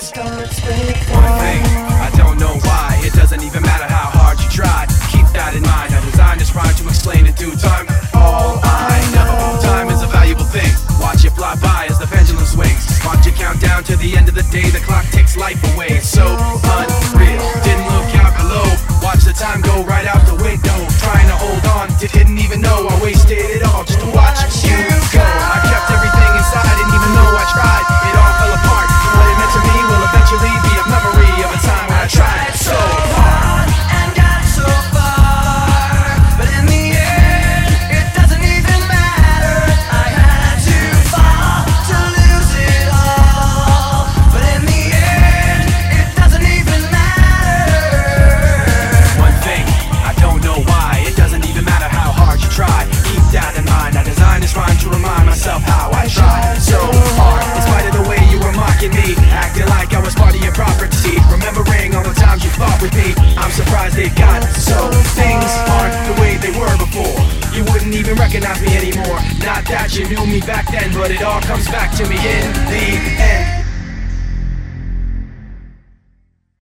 One thing, I don't know why. It doesn't even matter how hard you try. Keep that in mind. I designed this rhyme to explain in due time. All I know, time is a valuable thing. Watch it fly by as the pendulum swings. Watch it count down to the end of the day. The clock takes life away. It's so unreal. Didn't look out below. Watch the time go right out the window. Trying to hold on, didn't even know I wasted it all just to watch you go. I kept everything inside, and even though I tried, it all fell apart. What it meant to me will eventually be a memory of a time when I tried so hard and got so far, but in the end, it doesn't even matter. I had to fall to lose it all, but in the end, it doesn't even matter. One thing, I don't know why. It doesn't even matter how hard you try. Keep that in mind. I designed this rhyme to remind myself how I tried so hard, in spite of the way you were mocking me, acting like I was part of your property. Remembering all the times you fought with me, I'm surprised it got so. Things aren't the way they were before. You wouldn't even recognize me anymore. Not that you knew me back then, but it all comes back to me in the end.